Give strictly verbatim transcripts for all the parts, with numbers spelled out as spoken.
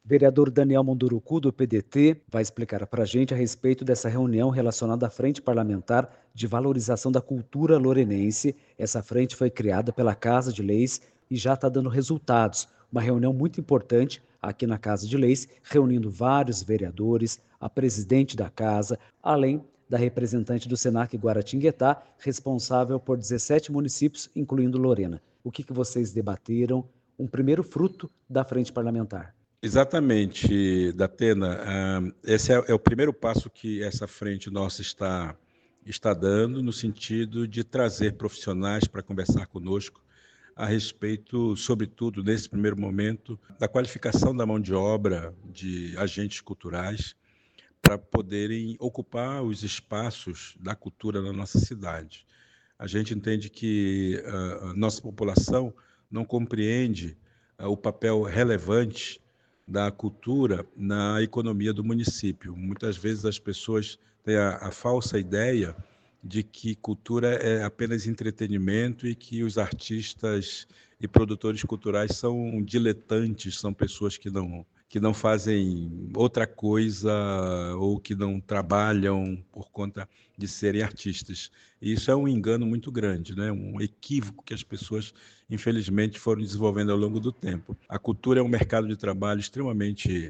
Vereador Daniel Munduruku, do P D T, vai explicar para a gente a respeito dessa reunião relacionada à Frente Parlamentar de Valorização da Cultura Lorenense. Essa frente foi criada pela Casa de Leis e já está dando resultados. Uma reunião muito importante aqui na Casa de Leis, reunindo vários vereadores, a presidente da casa, além da representante do Senac Guaratinguetá, responsável por dezessete municípios, incluindo Lorena. O que, que vocês debateram? Um primeiro fruto da Frente Parlamentar. Exatamente, Datena. Ah, esse é, é o primeiro passo que essa frente nossa está, está dando, no sentido de trazer profissionais para conversar conosco a respeito, sobretudo, nesse primeiro momento, da qualificação da mão de obra de agentes culturais para poderem ocupar os espaços da cultura na nossa cidade. A gente entende que ah, a nossa população não compreende ah, o papel relevante da cultura na economia do município. Muitas vezes as pessoas têm a, a falsa ideia de que cultura é apenas entretenimento e que os artistas e produtores culturais são diletantes, são pessoas que não, que não fazem outra coisa ou que não trabalham por conta de serem artistas. E isso é um engano muito grande, né? Um equívoco que as pessoas, infelizmente, foram desenvolvendo ao longo do tempo. A cultura é um mercado de trabalho extremamente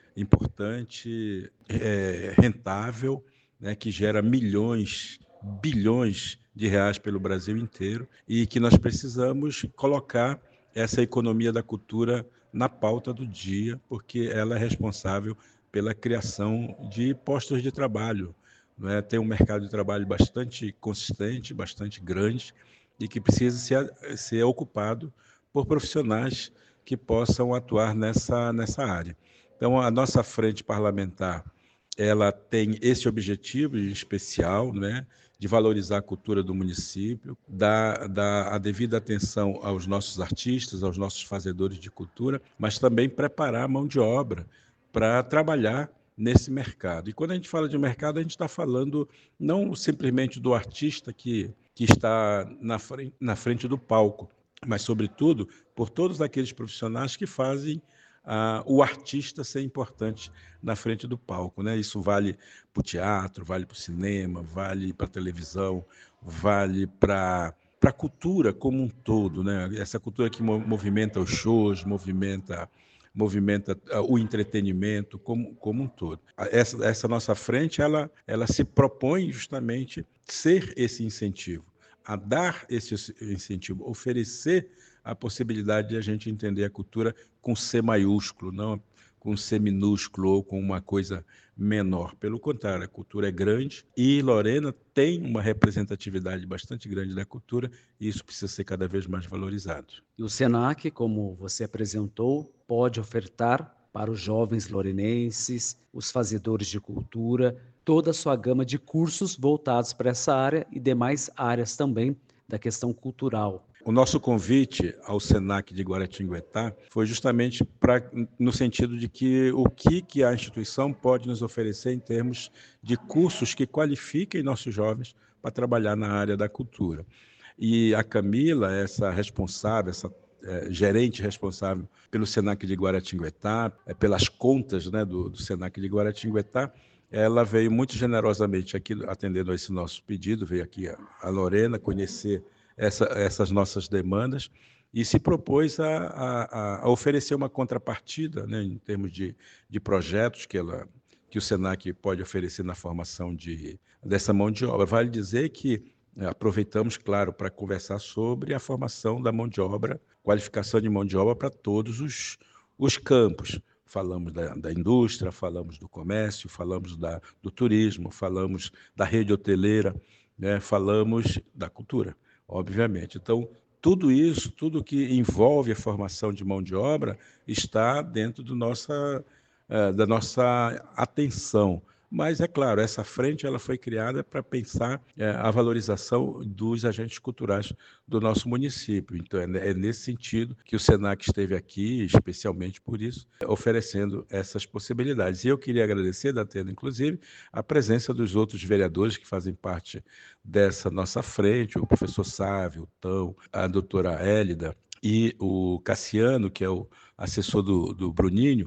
importante, é, rentável, né, que gera milhões, bilhões de reais pelo Brasil inteiro e que nós precisamos colocar essa economia da cultura na pauta do dia, porque ela é responsável pela criação de postos de trabalho. Né? Tem um mercado de trabalho bastante consistente, bastante grande, e que precisa ser, ser ocupado por profissionais que possam atuar nessa, nessa área. Então, a nossa frente parlamentar, ela tem esse objetivo especial, né, de valorizar a cultura do município, dar, dar a devida atenção aos nossos artistas, aos nossos fazedores de cultura, mas também preparar a mão de obra para trabalhar nesse mercado. E quando a gente fala de mercado, a gente está falando não simplesmente do artista que, que está na frente, na frente do palco, mas, sobretudo, por todos aqueles profissionais que fazem ah, o artista ser importante na frente do palco. Né? Isso vale para o teatro, vale para o cinema, vale para a televisão, vale para a cultura como um todo. Né? Essa cultura que movimenta os shows, movimenta movimenta o entretenimento como, como um todo. Essa, essa nossa frente, ela, ela se propõe justamente ser esse incentivo, a dar esse incentivo, oferecer a possibilidade de a gente entender a cultura com C maiúsculo, não com C minúsculo ou com uma coisa menor. Pelo contrário, a cultura é grande e Lorena tem uma representatividade bastante grande da cultura e isso precisa ser cada vez mais valorizado. E o Senac, como você apresentou, pode ofertar para os jovens lorenenses, os fazedores de cultura, toda a sua gama de cursos voltados para essa área e demais áreas também da questão cultural. O nosso convite ao Senac de Guaratinguetá foi justamente pra, no sentido de que o que, que a instituição pode nos oferecer em termos de cursos que qualifiquem nossos jovens para trabalhar na área da cultura. E a Camila, essa responsável, essa é, gerente responsável pelo Senac de Guaratinguetá, é, pelas contas, né, do, do Senac de Guaratinguetá, ela veio muito generosamente aqui atendendo a esse nosso pedido, veio aqui a, a Lorena conhecer essa, essas nossas demandas e se propôs a, a, a oferecer uma contrapartida, né, em termos de, de projetos que, ela, que o Senac pode oferecer na formação de, dessa mão de obra. Vale dizer que aproveitamos, claro, para conversar sobre a formação da mão de obra, qualificação de mão de obra para todos os, os campos. Falamos da, da indústria, falamos do comércio, falamos da, do turismo, falamos da rede hoteleira, né, falamos da cultura, obviamente. Então, tudo isso, tudo que envolve a formação de mão de obra está dentro do nossa, uh, da nossa atenção. Mas, é claro, essa frente ela foi criada para pensar é, a valorização dos agentes culturais do nosso município. Então, é, é nesse sentido que o Senac esteve aqui, especialmente por isso, oferecendo essas possibilidades. E eu queria agradecer, Datena, inclusive, a presença dos outros vereadores que fazem parte dessa nossa frente, o professor Sávio, o Tão, a doutora Hélida e o Cassiano, que é o assessor do, do Bruninho,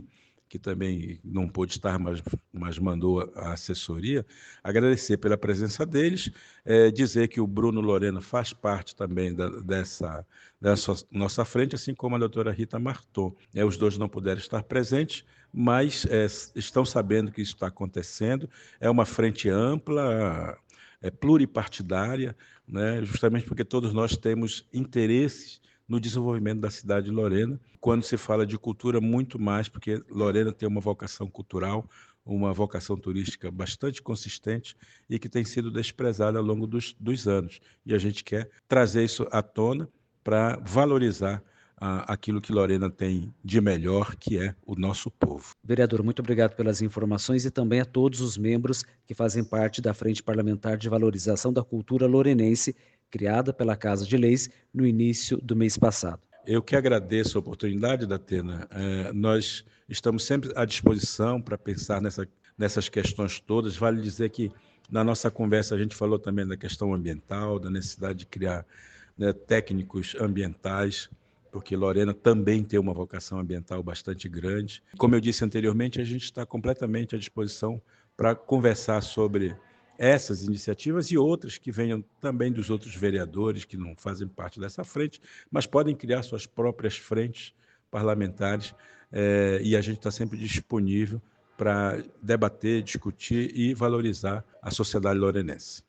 que também não pôde estar, mas, mas mandou a assessoria, agradecer pela presença deles, é, dizer que o Bruno Lorena faz parte também da, dessa, dessa nossa frente, assim como a doutora Rita Marton. É, os dois não puderam estar presentes, mas é, estão sabendo que isso está acontecendo. É uma frente ampla, é, pluripartidária, né, justamente porque todos nós temos interesses no desenvolvimento da cidade de Lorena. Quando se fala de cultura, muito mais, porque Lorena tem uma vocação cultural, uma vocação turística bastante consistente e que tem sido desprezada ao longo dos, dos anos. E a gente quer trazer isso à tona para valorizar ah, aquilo que Lorena tem de melhor, que é o nosso povo. Vereador, muito obrigado pelas informações e também a todos os membros que fazem parte da Frente Parlamentar de Valorização da Cultura Lorenense, criada pela Casa de Leis no início do mês passado. Eu que agradeço a oportunidade, Datena. É, nós estamos sempre à disposição para pensar nessa, nessas questões todas. Vale dizer que na nossa conversa a gente falou também da questão ambiental, da necessidade de criar, né, técnicos ambientais, porque Lorena também tem uma vocação ambiental bastante grande. Como eu disse anteriormente, a gente está completamente à disposição para conversar sobre essas iniciativas e outras que venham também dos outros vereadores que não fazem parte dessa frente, mas podem criar suas próprias frentes parlamentares, eh, e a gente está sempre disponível para debater, discutir e valorizar a sociedade lorenense.